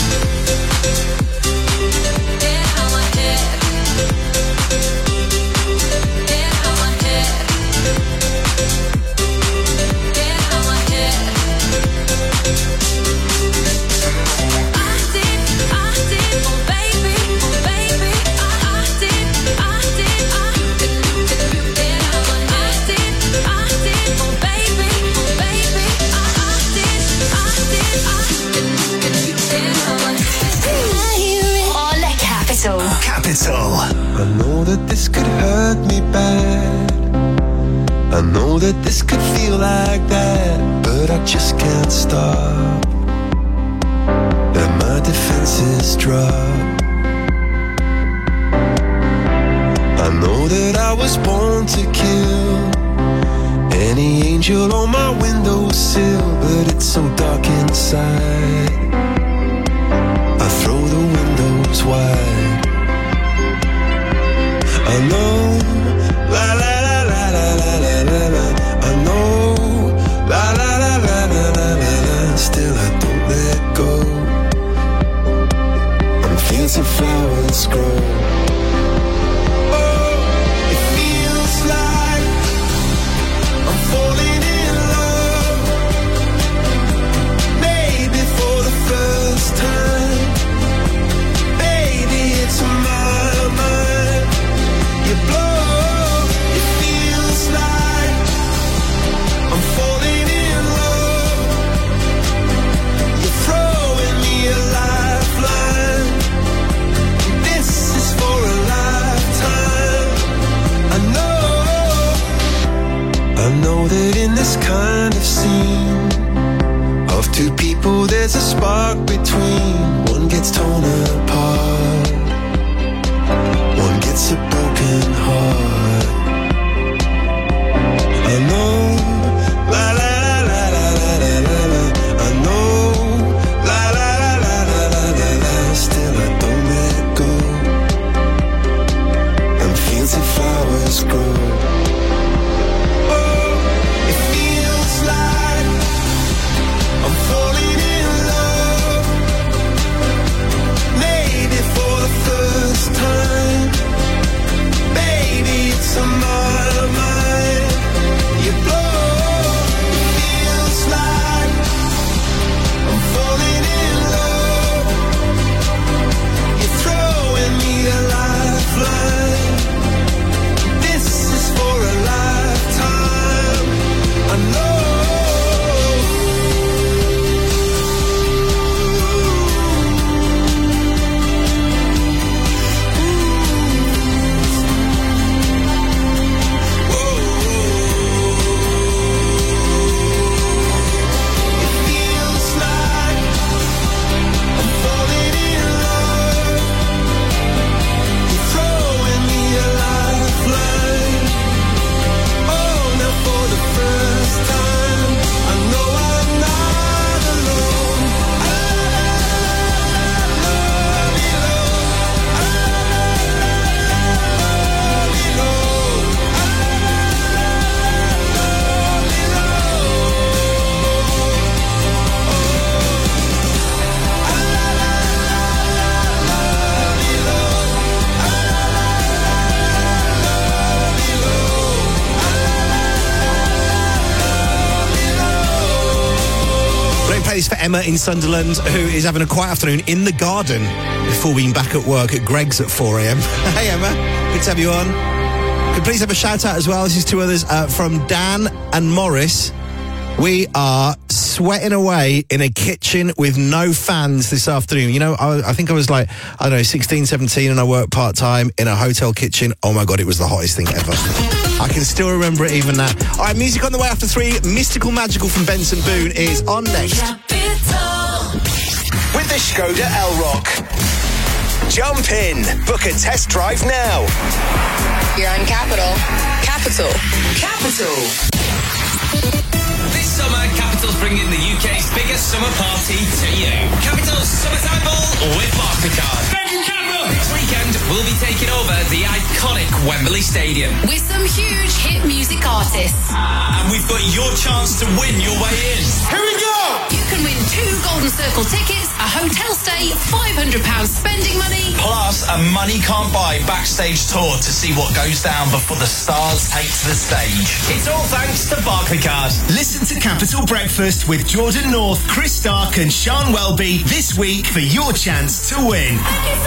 Get out my head. Get out my head. Get out my head. I did, I did, oh baby. Capital. I know that this could hurt me bad. I know that this could feel like that, but I just can't stop. And my defenses drop. I know that I was born to kill any angel on my windowsill, but it's so dark inside. I throw the windows wide. I know, la la la la la la la la la. I know, la la la la la la la la. Still I don't let go. And fields of flowers grow. Oh, it feels like I'm falling in love. Maybe for the first time. Baby, it's on my mind. You blow, it feels like I'm falling in love. You're throwing me a lifeline. This is for a lifetime. I know, I know that in this kind of scene of two people there's a spark between. One gets torn apart, one gets a broken heart. I know, la la la la la la la la. I know, la la la la la la la la. Still I don't let go. And fields of flowers grow. Oh, it feels like I'm falling in love. Maybe for the first time. Baby, it's on my mind. You blow, it feels like I'm falling in love. You're throwing me a lifeline. This is for a lifetime. I know. Praise for Emma in Sunderland, who is having a quiet afternoon in the garden before being back at work at Greg's at four a.m. Hey Emma, good to have you on. Could please have a shout out as well. This is two others uh, from Dan and Morris. We are sweating away in a kitchen with no fans this afternoon. You know, I, I think I was like, I don't know, sixteen, seventeen, and I worked part-time in a hotel kitchen. Oh my God, it was the hottest thing ever. I can still remember it even now. All right, music on the way after three. Mystical Magical from Benson Boone is on next. With the Skoda Elrock. Jump in. Book a test drive now. You're on Capital. Capital. Capital. This summer, Capital's bringing the U K's biggest summer party to you. Capital's Summertime Ball with Barclaycard. This weekend, we'll be taking over the iconic Wembley Stadium. With some huge hit music artists. Uh, and we've got your chance to win your way in. Here we go! You can win two Golden Circle tickets, a hotel stay, five hundred pounds spending money. Plus, a money can't buy backstage tour to see what goes down before the stars take to the stage. It's all thanks to Barclaycard. Listen to Capital Breakfast with Jordan North, Chris Stark and Sean Welby this week for your chance to win.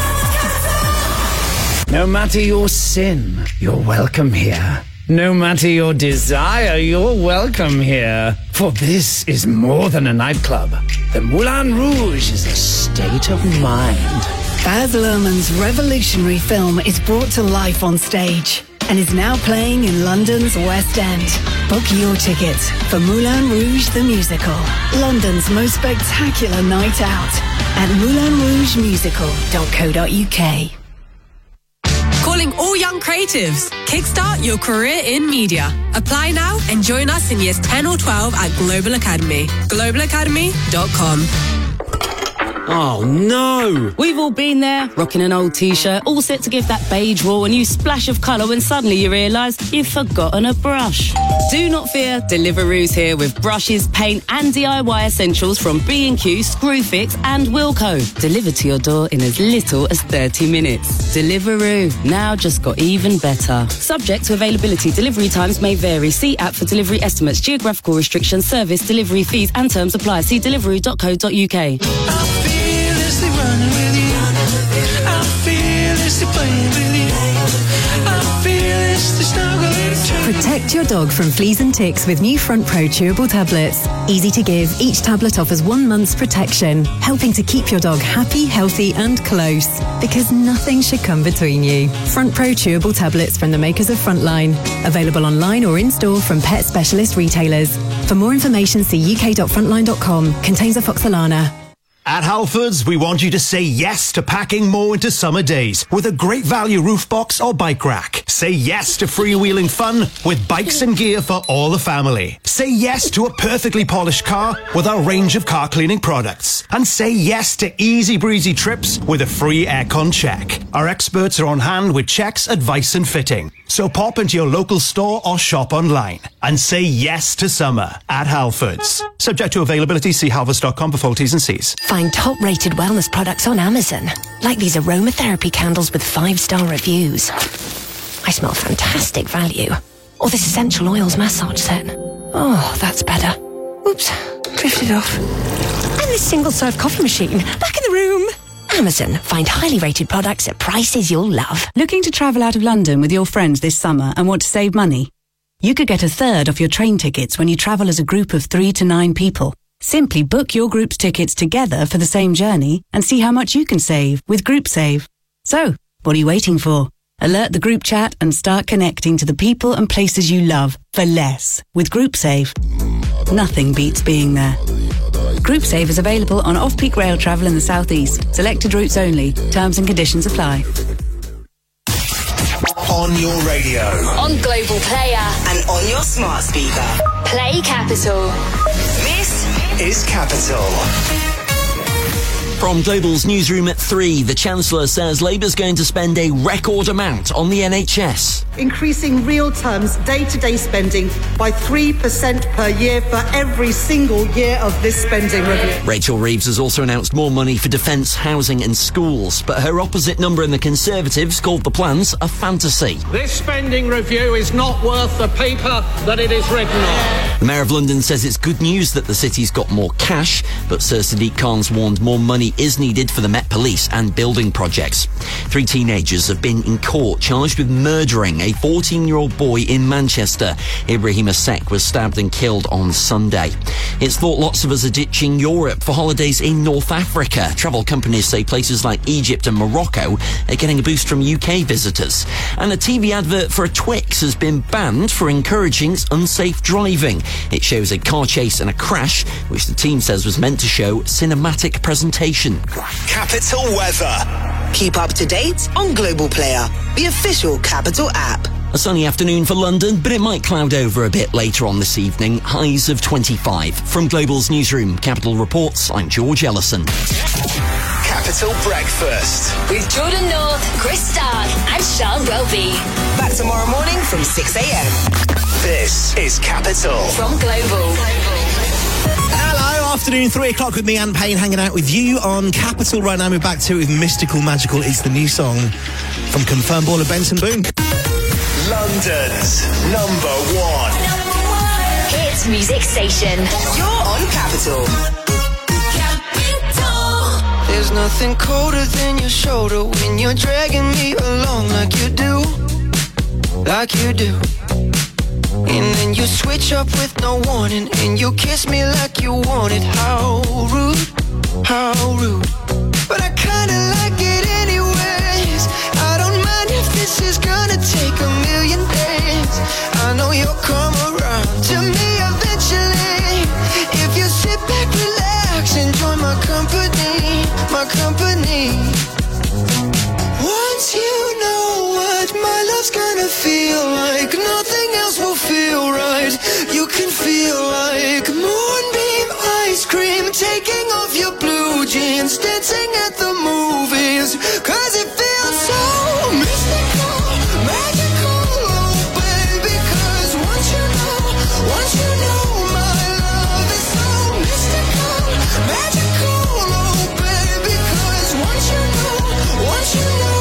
No matter your sin, you're welcome here. No matter your desire, you're welcome here. For this is more than a nightclub. The Moulin Rouge is a state of mind. Baz Luhrmann's revolutionary film is brought to life on stage and is now playing in London's West End. Book your tickets for Moulin Rouge the Musical, London's most spectacular night out at moulin rouge musical dot co dot uk. Calling all young creatives. Kickstart your career in media. Apply now and join us in years ten or twelve at Global Academy. global academy dot com. Oh no! We've all been there, rocking an old t-shirt, all set to give that beige wall a new splash of colour when suddenly you realise you've forgotten a brush. Do not fear, Deliveroo's here with brushes, paint and D I Y essentials from B and Q, Screwfix and Wilko. Delivered to your door in as little as thirty minutes. Deliveroo, now just got even better. Subject to availability, delivery times may vary. See app for delivery estimates, geographical restrictions, service, delivery fees and terms apply. See deliveroo dot co dot uk. Running with you. I'm fearlessly playing with you. I'm fearlessly snuggling to Protect your dog from fleas and ticks with new Front Pro chewable tablets. Easy to give, each tablet offers one month's protection, helping to keep your dog happy, healthy and close. Because nothing should come between you. Front Pro chewable tablets from the makers of Frontline. Available online or in-store from pet specialist retailers. For more information, see u k dot frontline dot com. Contains afoxolana. At Halfords, we want you to say yes to packing more into summer days with a great value roof box or bike rack. Say yes to freewheeling fun with bikes and gear for all the family. Say yes to a perfectly polished car with our range of car cleaning products. And say yes to easy breezy trips with a free aircon check. Our experts are on hand with checks, advice and fitting. So pop into your local store or shop online and say yes to summer at Halfords. Subject to availability, see halfords dot com for full T's and C's. Find top-rated wellness products on Amazon, like these aromatherapy candles with five-star reviews. I smell fantastic value. Or this essential oils massage set. Oh, that's better. Oops, drifted off. And this single-serve coffee machine, back in the room. Amazon, find highly rated products at prices you'll love. Looking to travel out of London with your friends this summer and want to save money? You could get a third off your train tickets when you travel as a group of three to nine people. Simply book your group's tickets together for the same journey and see how much you can save with GroupSave. So, what are you waiting for? Alert the group chat and start connecting to the people and places you love for less with GroupSave. Nothing beats being there. GroupSave is available on off-peak rail travel in the southeast. Selected routes only. Terms and conditions apply. On your radio. On Global Player. And on your smart speaker. Play Capital. This is Capital. From Global's newsroom at three, the Chancellor says Labour's going to spend a record amount on the N H S. Increasing real terms day-to-day spending by three percent per year for every single year of this spending review. Rachel Reeves has also announced more money for defence, housing and schools, but her opposite number in the Conservatives called the plans a fantasy. This spending review is not worth the paper that it is written on. The Mayor of London says it's good news that the city's got more cash, but Sir Sadiq Khan's warned more money is needed for the Met Police and building projects. Three teenagers have been in court charged with murdering a fourteen-year-old boy in Manchester. Ibrahim Asek was stabbed and killed on Sunday. It's thought lots of us are ditching Europe for holidays in North Africa. Travel companies say places like Egypt and Morocco are getting a boost from U K visitors. And a T V advert for a Twix has been banned for encouraging unsafe driving. It shows a car chase and a crash, which the team says was meant to show cinematic presentation. Capital weather. Keep up to date on Global Player, the official Capital app. A sunny afternoon for London, but it might cloud over a bit later on this evening. Highs of twenty-five. From Global's newsroom, Capital Reports, I'm George Ellison. Capital Breakfast. With Jordan North, Chris Stark and Sean Welby. Back tomorrow morning from six a.m. This is Capital. From Global. Hello, afternoon, three o'clock with me, Anne Payne, hanging out with you on Capital right now. We're back to it with Mystical Magical. It's the new song from Confirmed Baller Benson Boone. London's number one. Hits music station. You're on Capital. Capital. There's nothing colder than your shoulder when you're dragging me along like you do. Like you do. And then you switch up with no warning, and you kiss me like you want it. How rude, how rude. But I kinda like it anyway. company. Once you know what my love's gonna feel like, nothing else will feel right. You can feel like moonbeam ice cream, taking off your blue jeans, dancing at the movies, cause it feels so mystical, magical, oh baby, cause once you know, once you know my love is so mystical, magical, oh baby, cause once you know, once you know.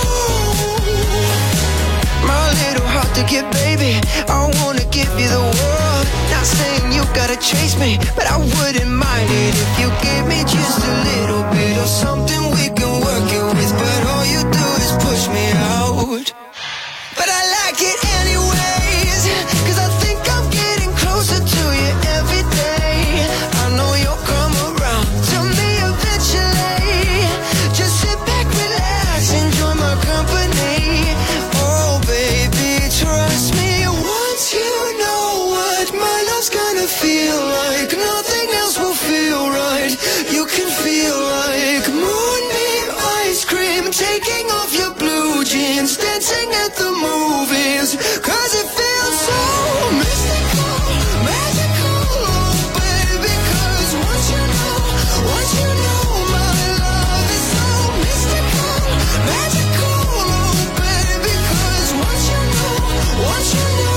My little heart to get, baby, I wanna give you the world. Not saying you gotta chase me, but I wouldn't mind it if you gave me just a little bit of something we can work it with. But all you do is push me out. But I like it anyways, cause I think I'm getting closer to you every day. I know you'll come around to me eventually. Just sit back, relax, enjoy my company. Oh baby, trust me, once you know what my love's gonna feel like, nothing else will feel right. You can feel like moonbeam ice cream, taking off your blue jeans, dancing at the movies, cause it feels so mystical, magical, oh baby, cause once you know, once you know my love is so mystical, magical, oh baby, cause once you know, once you know.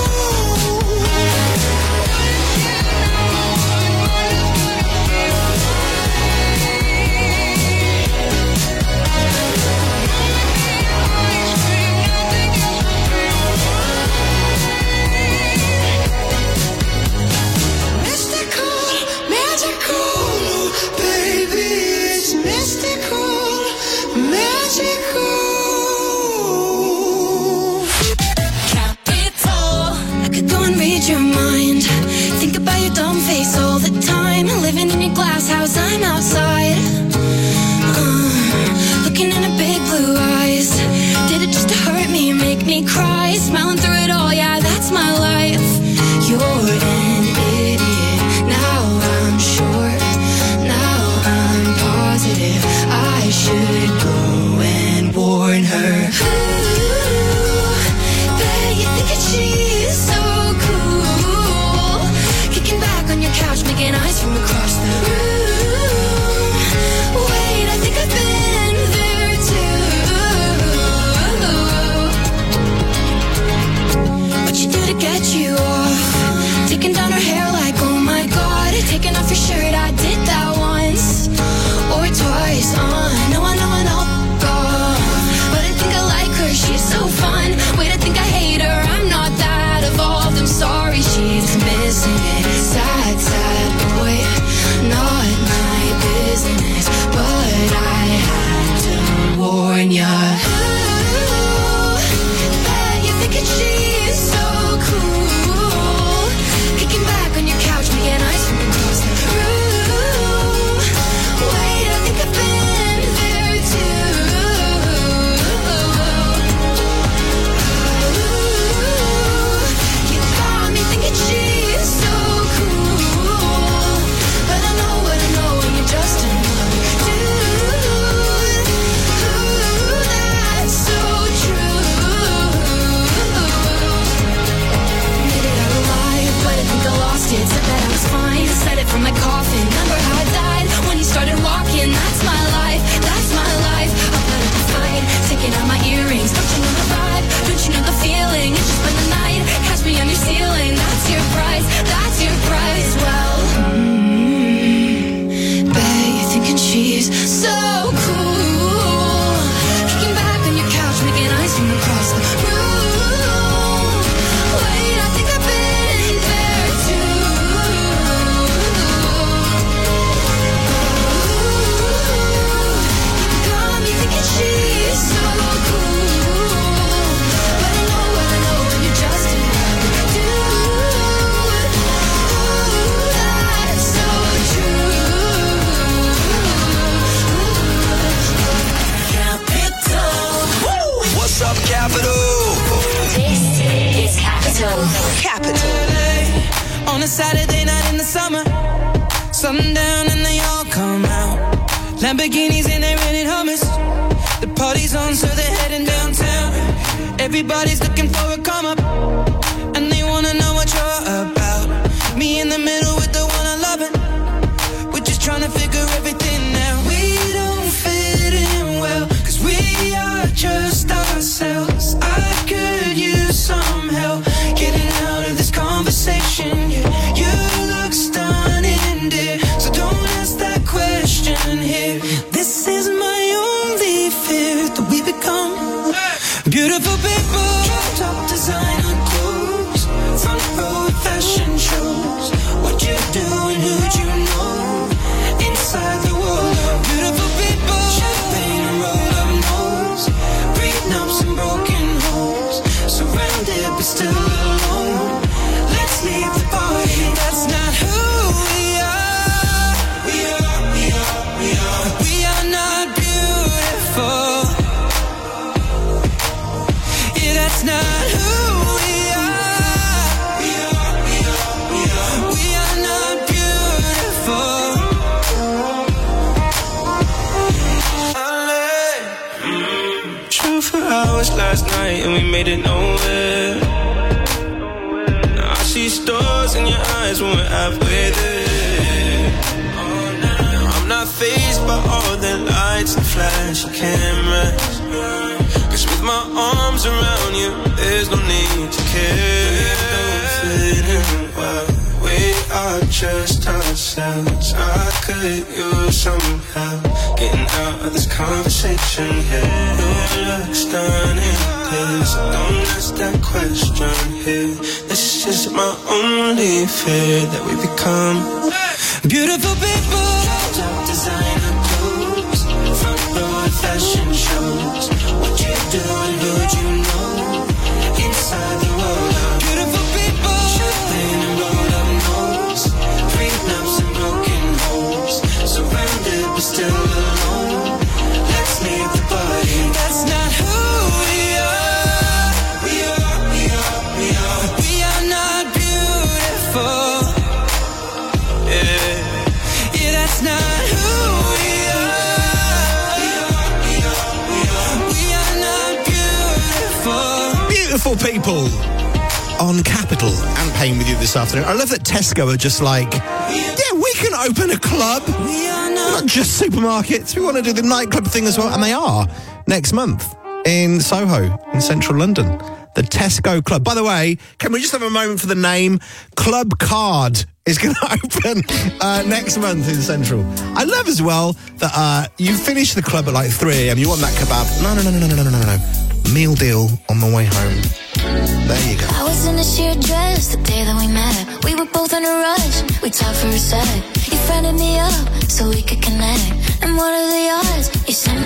Your mind, think about your dumb face all the time. Living in your glass house, I'm outside, uh, looking in her big blue eyes. Did it just to hurt me, make me cry? Smiling through it all, yeah, that's my life. You're an idiot, now I'm sure, now I'm positive I should go and warn her. Ooh, bet you think that she's so cool, kicking back on your couch, making eyes from across the room. Wait, I think I've been there too. What you do to get you off? Taking down her hair like, oh my god. Taking off your shirt, I did that once or twice. Uh, no, I know, I know, God. But I think I like her, she's so fun. Wait, I think I hate her, I'm not that evolved. I'm sorry, she's missing it. Sad, sad boy, not my business, but I had to warn ya. Ooh, bet you think that she's so cool, kicking back on your couch, making eyes from across the room. Wait, I think I've been there too. Ooh, you got me thinking she's so cool, but I know what I know when you're just another dude. Ooh, that's so true. Made it out alive, but I think I lost it. Said that I was fine, said it from my coffin. Remember how I died when you started walking? That's my life, that's my life. I'll put up a fight, taking out my earrings. Don't you know the vibe? Don't you know the feeling? It's just been the night, catch me on your ceiling. That's your price, that's your price. Well, mm, bet you're thinking she's so cool, kicking back on your couch, making eyes from across the room. Wait, I think I've been there too. You got me thinking she's so cool, but I know what I know when you're just another dude. Ooh, that's so true. Woo! What's up, Capital? This is Capital. Capital. On a Saturday night in the summer, sundown and they all come out. Lamborghinis and they're renting hummus. The party's on, so they're heading downtown. Everybody's looking for a come up, and they wanna know what you're about. Me in the middle with the one I love it. We're just trying to figure everything out. We don't fit in well, cause we are just ourselves. I could use some help getting out of this conversation. Yeah, you look stunning, dear, so don't ask that question here. This is my only fear, that we become beautiful people. Top designer clothes, front row fashion shows. What you do and who'd you know? Inside the world of beautiful people. Champagne and roll up nose, prenups and broken homes. Surrounded but still alone. Let's leave the party. That's not who we are. We are, we are, we are. We are not beautiful. Yeah, that's not who we are. We are, we are, we are. We are not beautiful. Drove for hours last night and we made it nowhere. Now I see stars in your eyes when we're halfway there. Now I'm not fazed by all the lights and flashy cameras. Cause with my arms around you, there's no need to care. Don't fit in well, we are just ourselves. I could use some help getting out of this conversation here. You look stunning, please don't ask that question here. This is my only fear, that we become beautiful people. Top designer clothes, front row fashion shows. What you do and who'd you know? Inside the world of beautiful people. Champagne and roll up nose, prenups and broken homes. Surrounded but still alone. Let's leave the party. That's not who we are. We are, we are, we are. We are not beautiful. Yeah, yeah, that's not who we are. We are, we are, we are. We are not beautiful. Beautiful people on Capital and Payne with you this afternoon. I love that Tesco are just like, yeah, we can open a club. We're not just supermarkets. We want to do the nightclub thing as well. And they are next month in Soho, in central London. The Tesco Club. By the way, can we just have a moment for the name? Club Card is going to open uh, next month in Central. I love as well that uh, you finish the club at like three a.m. You want that kebab. No, no, no, no, no, no, no, no, no. Meal deal on the way home. There you go. I was in a sheer dress the day that we met. We were both in a rush. We talked for a sec. You friended me up so we could connect. And what are the odds? You sent